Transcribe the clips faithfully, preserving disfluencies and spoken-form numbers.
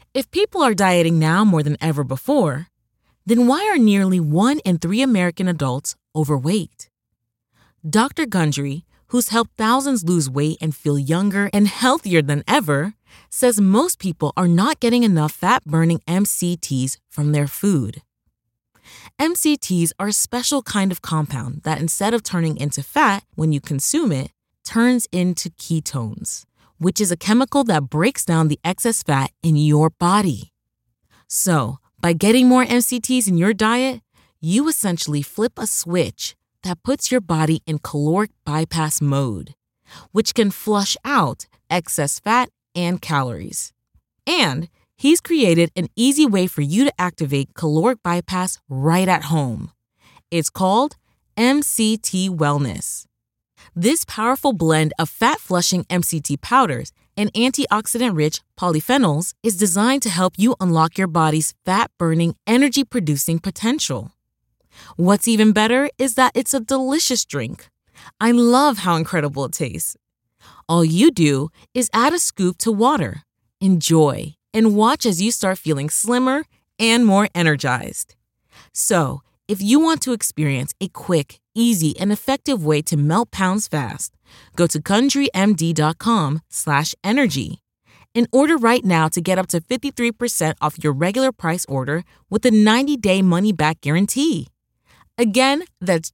If people are dieting now more than ever before, then why are nearly one in three American adults overweight? Doctor Gundry, who's helped thousands lose weight and feel younger and healthier than ever, says most people are not getting enough fat-burning M C Ts from their food. M C Ts are a special kind of compound that, instead of turning into fat when you consume it, turns into ketones, which is a chemical that breaks down the excess fat in your body. So, by getting more M C Ts in your diet, you essentially flip a switch that puts your body in caloric bypass mode, which can flush out excess fat and calories. And he's created an easy way for you to activate caloric bypass right at home. It's called M C T Wellness. This powerful blend of fat-flushing M C T powders and antioxidant-rich polyphenols is designed to help you unlock your body's fat-burning, energy-producing potential. What's even better is that it's a delicious drink. I love how incredible it tastes. All you do is add a scoop to water, enjoy, and watch as you start feeling slimmer and more energized. So, if you want to experience a quick, easy, and effective way to melt pounds fast, go to GundryMD.com slash energy and order right now to get up to fifty-three percent off your regular price order with a ninety-day money-back guarantee. Again, that's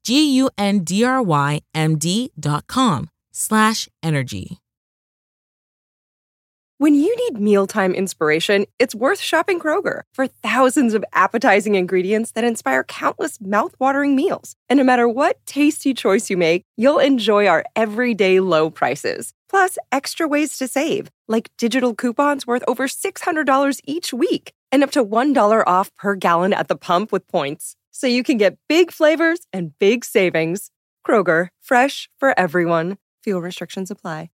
G-U-N-D-R-Y-M-D.com slash energy. When you need mealtime inspiration, it's worth shopping Kroger for thousands of appetizing ingredients that inspire countless mouth-watering meals. And no matter what tasty choice you make, you'll enjoy our everyday low prices. Plus, extra ways to save, like digital coupons worth over six hundred dollars each week and up to one dollar off per gallon at the pump with points. So you can get big flavors and big savings. Kroger, fresh for everyone. Fuel restrictions apply.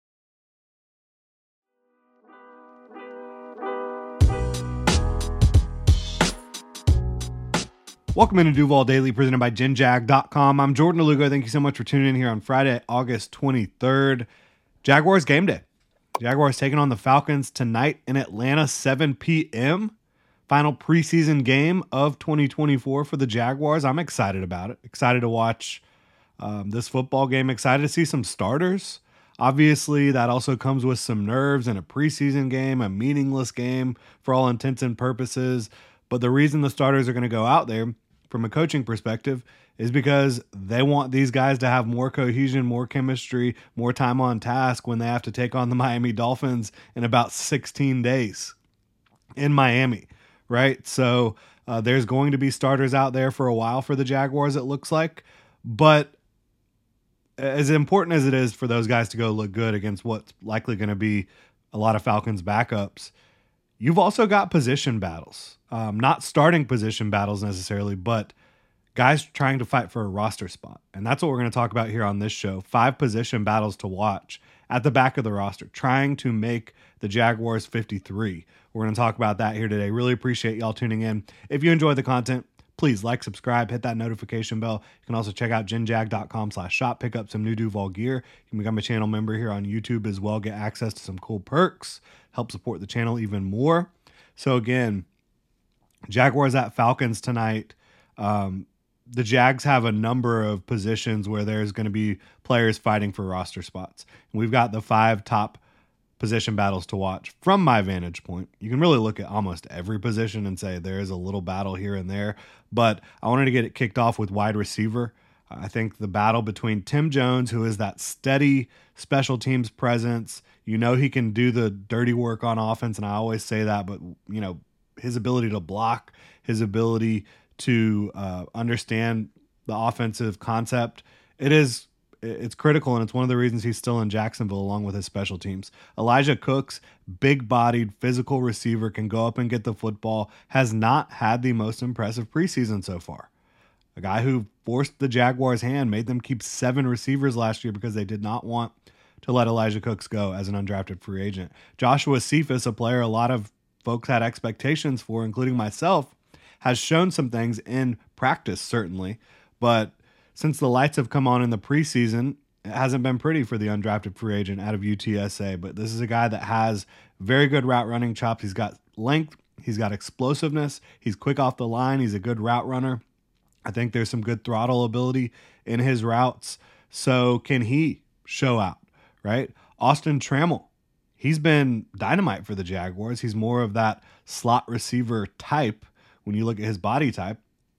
Welcome into Duval Daily, presented by Gen Jag dot com. I'm Jordan Lugo. Thank you so much for tuning in here on Friday, August twenty-third. Jaguars game day. Jaguars taking on the Falcons tonight in Atlanta, seven p.m. Final preseason game of twenty twenty-four for the Jaguars. I'm excited about it. Excited to watch um, this football game. Excited to see some starters. Obviously, that also comes with some nerves in a preseason game, a meaningless game for all intents and purposes. But the reason the starters are going to go out there from a coaching perspective is because they want these guys to have more cohesion, more chemistry, more time on task when they have to take on the Miami Dolphins in about sixteen days in Miami, right? So uh, there's going to be starters out there for a while for the Jaguars, it looks like. But as important as it is for those guys to go look good against what's likely going to be a lot of Falcons backups, you've also got position battles. Um, not starting position battles necessarily, but guys trying to fight for a roster spot. And that's what we're going to talk about here on this show. Five position battles to watch at the back of the roster, trying to make the Jaguars fifty-three. We're going to talk about that here today. Really appreciate y'all tuning in. If you enjoy the content, please like, subscribe, hit that notification bell. You can also check out Gen Jag dot com slash shop, pick up some new Duval gear. You can become a channel member here on YouTube as well, get access to some cool perks, help support the channel even more. So again, Jaguars at Falcons tonight. Um, the Jags have a number of positions where there's going to be players fighting for roster spots. And we've got the five top position battles to watch from my vantage point. You can really look at almost every position and say there is a little battle here and there. But I wanted to get it kicked off with wide receiver. I think the battle between Tim Jones, who is that steady special teams presence. You know he can do the dirty work on offense, and I always say that, but, you know, his ability to block, his ability to uh, understand the offensive concept, it is it's critical, and it's one of the reasons he's still in Jacksonville along with his special teams. Elijah Cooks, big-bodied, physical receiver, can go up and get the football, has not had the most impressive preseason so far. A guy who forced the Jaguars' hand, made them keep seven receivers last year because they did not want to let Elijah Cooks go as an undrafted free agent. Joshua Cephas, a player a lot of folks had expectations for, including myself, has shown some things in practice, certainly. But since the lights have come on in the preseason, it hasn't been pretty for the undrafted free agent out of U T S A. But this is a guy that has very good route running chops. He's got length He's got explosiveness. He's quick off the line. He's a good route runner. I think there's some good throttle ability in his routes. So can he show out, right? Austin Trammell, he's been dynamite for the Jaguars. He's more of that slot receiver type when you look at his body type.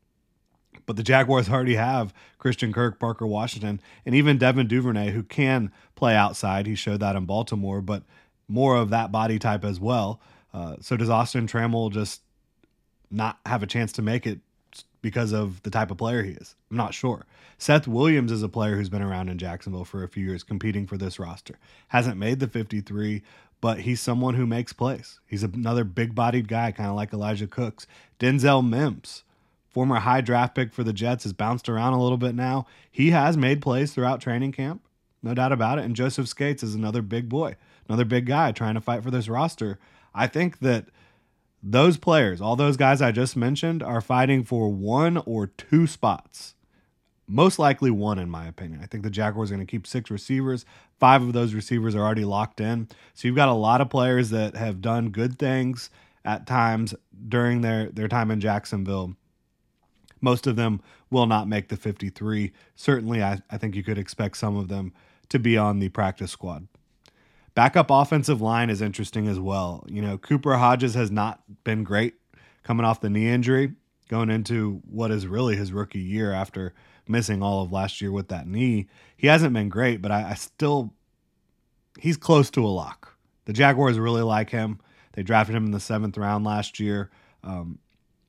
But the Jaguars already have Christian Kirk, Parker Washington, and even Devin Duvernay, who can play outside. He showed that in Baltimore, but more of that body type as well. Uh, so does Austin Trammell just not have a chance to make it because of the type of player he is? I'm not sure. Seth Williams is a player who's been around in Jacksonville for a few years competing for this roster. Hasn't made the fifty-three, but he's someone who makes plays. He's another big-bodied guy, kind of like Elijah Cooks. Denzel Mims, former high draft pick for the Jets, has bounced around a little bit now. He has made plays throughout training camp, no doubt about it. And Joseph Skates is another big boy, another big guy trying to fight for this roster. I think that those players, all those guys I just mentioned, are fighting for one or two spots. Most likely one, in my opinion. I think the Jaguars are going to keep six receivers. Five of those receivers are already locked in. So you've got a lot of players that have done good things at times during their, their time in Jacksonville. Most of them will not make the fifty-three. Certainly, I, I think you could expect some of them to be on the practice squad. Backup offensive line is interesting as well. You know, Cooper Hodges has not been great coming off the knee injury, going into what is really his rookie year after missing all of last year with that knee. He hasn't been great, but I, I still, he's close to a lock. The Jaguars really like him. They drafted him in the seventh round last year. Um,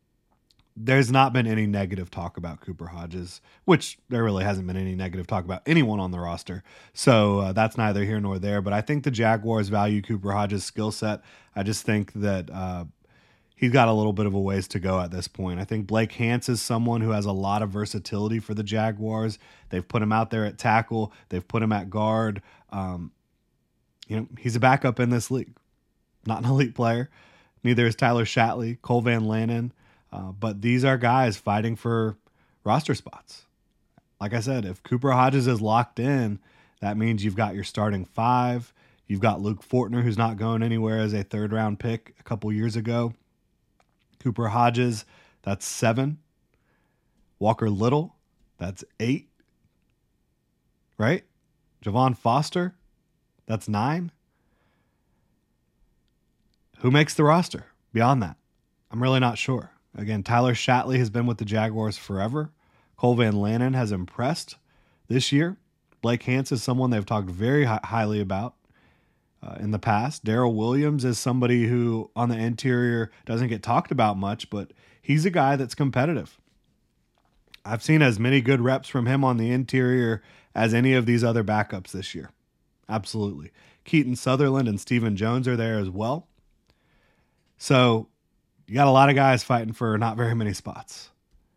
There's not been any negative talk about Cooper Hodges, which there really hasn't been any negative talk about anyone on the roster. So uh, that's neither here nor there. But I think the Jaguars value Cooper Hodges' skill set. I just think that uh, he's got a little bit of a ways to go at this point. I think Blake Hance is someone who has a lot of versatility for the Jaguars. They've put him out there at tackle. They've put him at guard. Um, you know, he's a backup in this league. Not an elite player. Neither is Tyler Shatley, Cole Van Lannon. Uh, but these are guys fighting for roster spots. Like I said, if Cooper Hodges is locked in, that means you've got your starting five. You've got Luke Fortner, who's not going anywhere as a third round pick a couple years ago. Cooper Hodges, that's seven. Walker Little, that's eight. Right? Javon Foster, that's nine. Who makes the roster beyond that? I'm really not sure. Again, Tyler Shatley has been with the Jaguars forever. Cole Van Lannon has impressed this year. Blake Hance is someone they've talked very hi- highly about uh, in the past. Darrell Williams is somebody who on the interior doesn't get talked about much, but he's a guy that's competitive. I've seen as many good reps from him on the interior as any of these other backups this year. Absolutely. Keaton Sutherland and Stephen Jones are there as well. So you got a lot of guys fighting for not very many spots.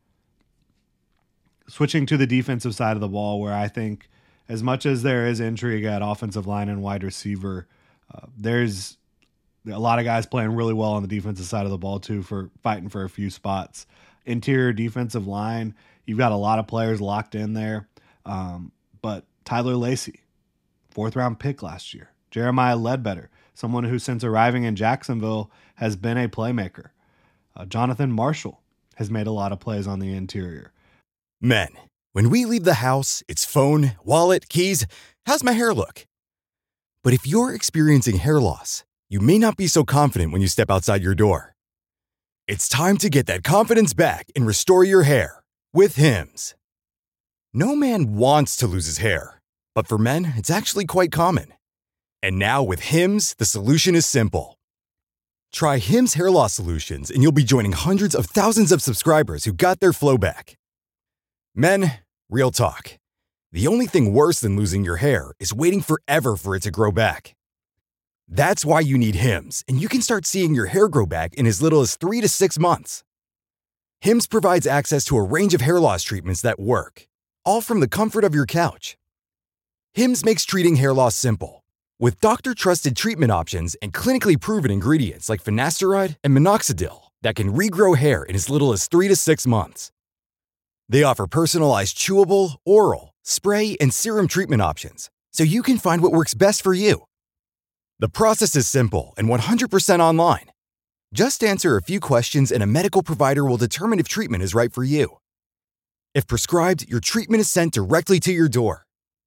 Switching to the defensive side of the ball, where I think as much as there is intrigue at offensive line and wide receiver, uh, there's a lot of guys playing really well on the defensive side of the ball too, for fighting for a few spots. Interior defensive line, you've got a lot of players locked in there. Um, but Tyler Lacey, fourth round pick last year. Jeremiah Ledbetter, someone who since arriving in Jacksonville has been a playmaker. Uh, Jonathan Marshall has made a lot of plays on the interior. Men, when we leave the house, it's phone, wallet, keys. How's my hair look? But if you're experiencing hair loss, you may not be so confident when you step outside your door. It's time to get that confidence back and restore your hair with Hims. No man wants to lose his hair, but for men, it's actually quite common. And now with Hims, the solution is simple. Try Hims Hair Loss Solutions and you'll be joining hundreds of thousands of subscribers who got their flow back. Men, real talk. The only thing worse than losing your hair is waiting forever for it to grow back. That's why you need Hims, and you can start seeing your hair grow back in as little as three to six months. Hims provides access to a range of hair loss treatments that work, all from the comfort of your couch. Hims makes treating hair loss simple, with doctor-trusted treatment options and clinically proven ingredients like finasteride and minoxidil that can regrow hair in as little as three to six months. They offer personalized chewable, oral, spray, and serum treatment options, so you can find what works best for you. The process is simple and one hundred percent online. Just answer a few questions and a medical provider will determine if treatment is right for you. If prescribed, your treatment is sent directly to your door.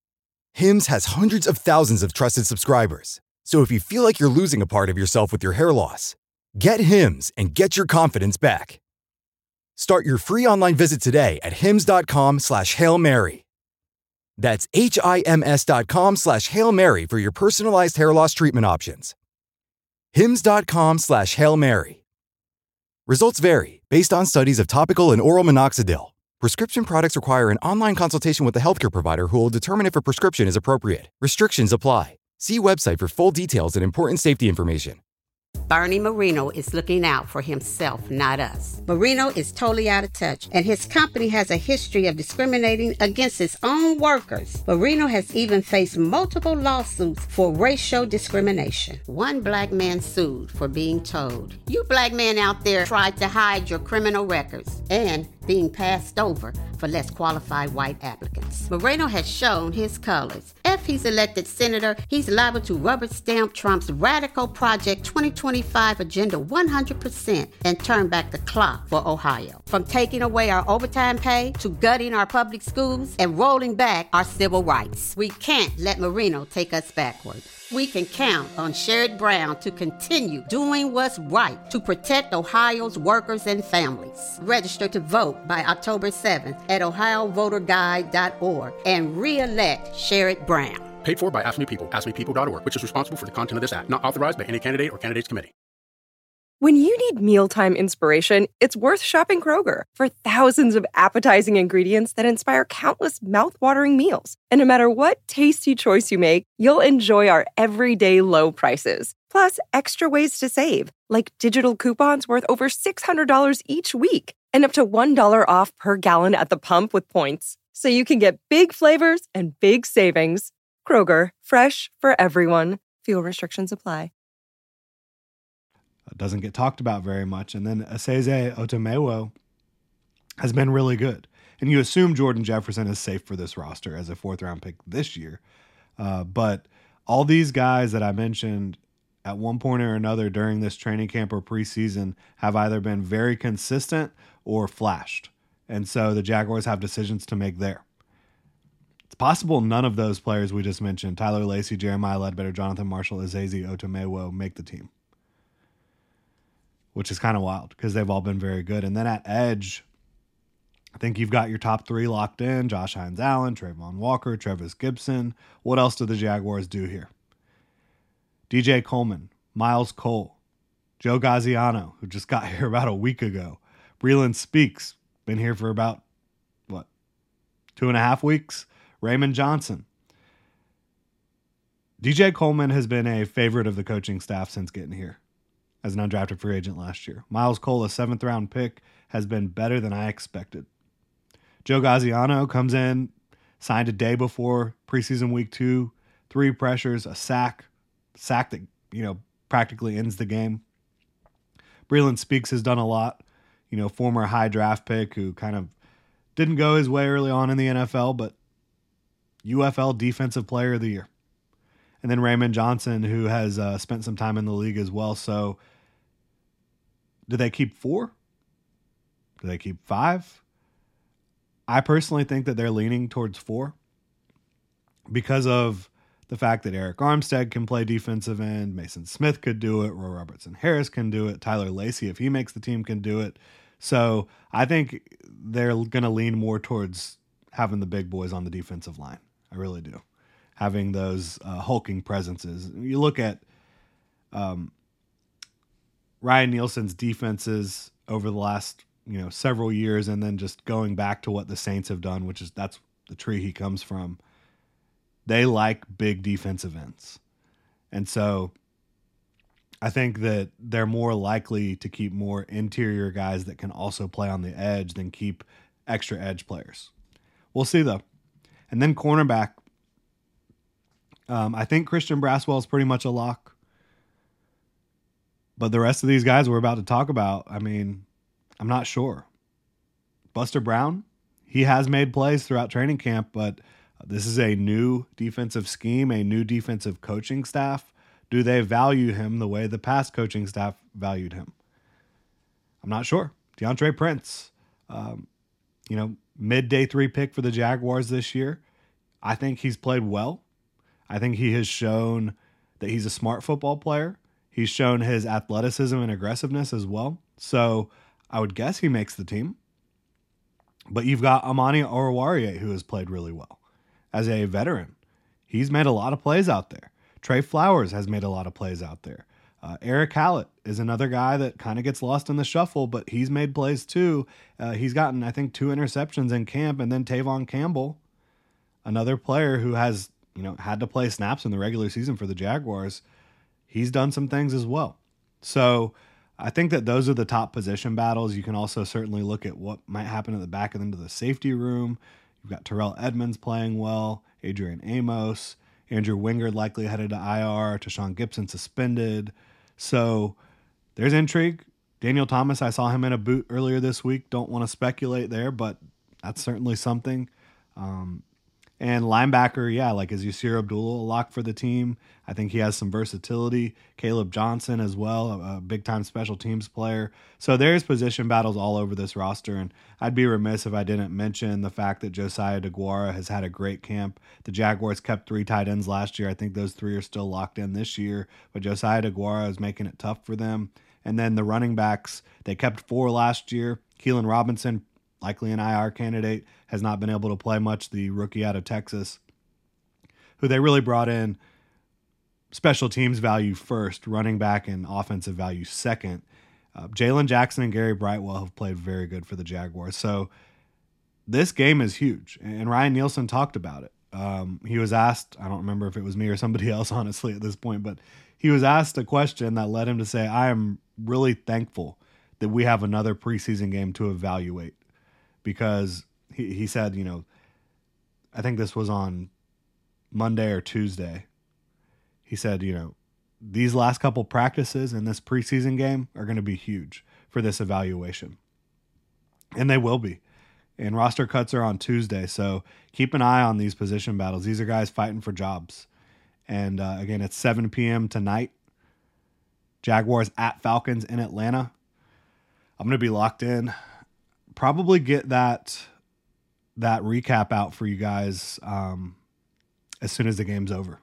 Hims has hundreds of thousands of trusted subscribers. So if you feel like you're losing a part of yourself with your hair loss, get Hims and get your confidence back. Start your free online visit today at hims.com slash Hail Mary. That's H-I-M-S dot com slash Hail Mary for your personalized hair loss treatment options. Hims.com slash Hail Mary. Results vary based on studies of topical and oral minoxidil. Prescription products require an online consultation with a healthcare provider who will determine if a prescription is appropriate. Restrictions apply. See website for full details and important safety information. Bernie Marino is looking out for himself, not us. Marino is totally out of touch, and his company has a history of discriminating against its own workers. Marino has even faced multiple lawsuits for racial discrimination. One black man sued for being told, "You black men out there tried to hide your criminal records," and being passed over for less qualified white applicants. Moreno has shown his colors. If he's elected senator, he's liable to rubber stamp Trump's radical Project twenty twenty-five agenda one hundred percent and turn back the clock for Ohio. From taking away our overtime pay to gutting our public schools and rolling back our civil rights. We can't let Marino take us backward. We can count on Sherrod Brown to continue doing what's right to protect Ohio's workers and families. Register to vote by October seventh at ohio voter guide dot org and re-elect Sherrod Brown. Paid for by Ask Me People, ask me people dot org, which is responsible for the content of this act. Not authorized by any candidate or candidates committee. When you need mealtime inspiration, it's worth shopping Kroger for thousands of appetizing ingredients that inspire countless mouth-watering meals. And no matter what tasty choice you make, you'll enjoy our everyday low prices. Plus, extra ways to save, like digital coupons worth over six hundred dollars each week and up to one dollar off per gallon at the pump with points. So you can get big flavors and big savings. Kroger, fresh for everyone. Fuel restrictions apply. Doesn't get talked about very much. And then Asese Otomewo has been really good. And you assume Jordan Jefferson is safe for this roster as a fourth round pick this year. Uh, but all these guys that I mentioned at one point or another during this training camp or preseason have either been very consistent or flashed. And so the Jaguars have decisions to make there. It's possible none of those players we just mentioned, Tyler Lacey, Jeremiah Ledbetter, Jonathan Marshall, Asese Otomewo, make the team, which is kind of wild because they've all been very good. And then at edge, I think you've got your top three locked in: Josh Hines-Allen, Trayvon Walker, Trevis Gibson. What else do the Jaguars do here? D J Coleman, Miles Cole, Joe Gaziano, who just got here about a week ago. Breeland Speaks, been here for about, what, two and a half weeks. Raymond Johnson. D J Coleman has been a favorite of the coaching staff since getting here as an undrafted free agent last year. Miles Cole, a seventh round pick, has been better than I expected. Joe Gaziano comes in, signed a day before preseason week two, three pressures, a sack, sack that, you know, practically ends the game. Breeland Speaks has done a lot, you know, former high draft pick who kind of didn't go his way early on in the N F L, but U F L Defensive Player of the Year. And then Raymond Johnson, who has uh, spent some time in the league as well. So do they keep four? Do they keep five? I personally think that they're leaning towards four because of the fact that Eric Armstead can play defensive end. Mason Smith could do it. Roy Robertson Harris can do it. Tyler Lacey, if he makes the team, can do it. So I think they're going to lean more towards having the big boys on the defensive line. I really do. Having those uh, hulking presences. You look at um, Ryan Nielsen's defenses over the last, you know, several years, and then just going back to what the Saints have done, which is that's the tree he comes from. They like big defensive ends. And so I think that they're more likely to keep more interior guys that can also play on the edge than keep extra edge players. We'll see, though. And then cornerback. Um, I think Christian Braswell is pretty much a lock. But the rest of these guys we're about to talk about, I mean, I'm not sure. Buster Brown, he has made plays throughout training camp, but this is a new defensive scheme, a new defensive coaching staff. Do they value him the way the past coaching staff valued him? I'm not sure. DeAndre Prince, um, you know, mid-day three pick for the Jaguars this year. I think he's played well. I think he has shown that he's a smart football player. He's shown his athleticism and aggressiveness as well. So I would guess he makes the team. But you've got Amani Oruwariye, who has played really well as a veteran. He's made a lot of plays out there. Trey Flowers has made a lot of plays out there. Uh, Eric Hallett is another guy that kind of gets lost in the shuffle, but he's made plays too. Uh, he's gotten, I think, two interceptions in camp. And then Tavon Campbell, another player who has, you know, had to play snaps in the regular season for the Jaguars. He's done some things as well. So I think that those are the top position battles. You can also certainly look at what might happen at the back end of the safety room. You've got Terrell Edmonds playing well, Adrian Amos, Andrew Wingard likely headed to I R, Tashawn Gibson suspended. So there's intrigue. Daniel Thomas, I saw him in a boot earlier this week. Don't want to speculate there, but that's certainly something. Um, and linebacker, yeah, like is Yasir Abdullah a lock for the team? I think he has some versatility. Caleb Johnson as well, a, a big-time special teams player. So there's position battles all over this roster, and I'd be remiss if I didn't mention the fact that Josiah DeGuara has had a great camp. The Jaguars kept three tight ends last year. I think those three are still locked in this year, but Josiah DeGuara is making it tough for them. And then the running backs, they kept four last year. Keelan Robinson, likely an I R candidate, has not been able to play much, the rookie out of Texas, who they really brought in special teams value first, running back and offensive value second. Uh, Jalen Jackson and Gary Brightwell have played very good for the Jaguars. So this game is huge, and Ryan Nielsen talked about it. Um, he was asked, I don't remember if it was me or somebody else, honestly, at this point, but he was asked a question that led him to say, I am really thankful that we have another preseason game to evaluate, because he, he said, you know, I think this was on Monday or Tuesday. He said, you know, these last couple practices in this preseason game are going to be huge for this evaluation. And they will be. And roster cuts are on Tuesday. So keep an eye on these position battles. These are guys fighting for jobs. And uh, again, it's seven p.m. tonight. Jaguars at Falcons in Atlanta. I'm going to be locked in. Probably get that that recap out for you guys um, as soon as the game's over.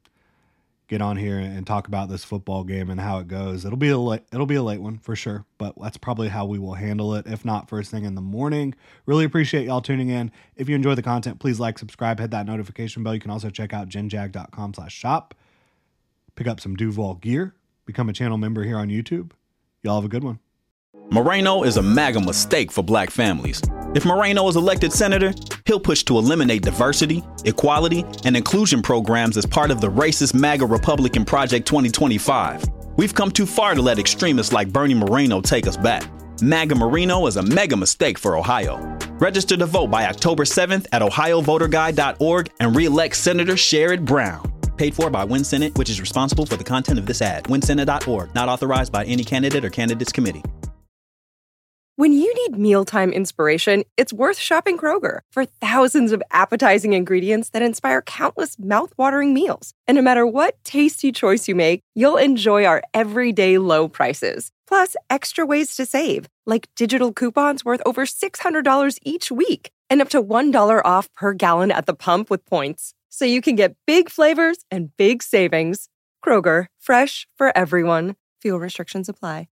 Get on here and talk about this football game and how it goes. It'll be a late, it'll be a late one for sure, but that's probably how we will handle it. If not, first thing in the morning. Really appreciate y'all tuning in. If you enjoy the content, please like, subscribe, hit that notification bell. You can also check out genjag.com slash shop. Pick up some Duval gear. Become a channel member here on YouTube. Y'all have a good one. Moreno is a MAGA mistake for black families. If Moreno is elected senator, he'll push to eliminate diversity, equality, and inclusion programs as part of the racist MAGA Republican Project twenty twenty-five. We've come too far to let extremists like Bernie Moreno take us back. MAGA Moreno is a mega mistake for Ohio. Register to vote by October seventh at ohio voter guide dot org and re-elect Senator Sherrod Brown. Paid for by Win Senate, which is responsible for the content of this ad. win senate dot org, not authorized by any candidate or candidates committee. When you need mealtime inspiration, it's worth shopping Kroger for thousands of appetizing ingredients that inspire countless mouthwatering meals. And no matter what tasty choice you make, you'll enjoy our everyday low prices. Plus, extra ways to save, like digital coupons worth over six hundred dollars each week and up to one dollar off per gallon at the pump with points. So you can get big flavors and big savings. Kroger, fresh for everyone. Fuel restrictions apply.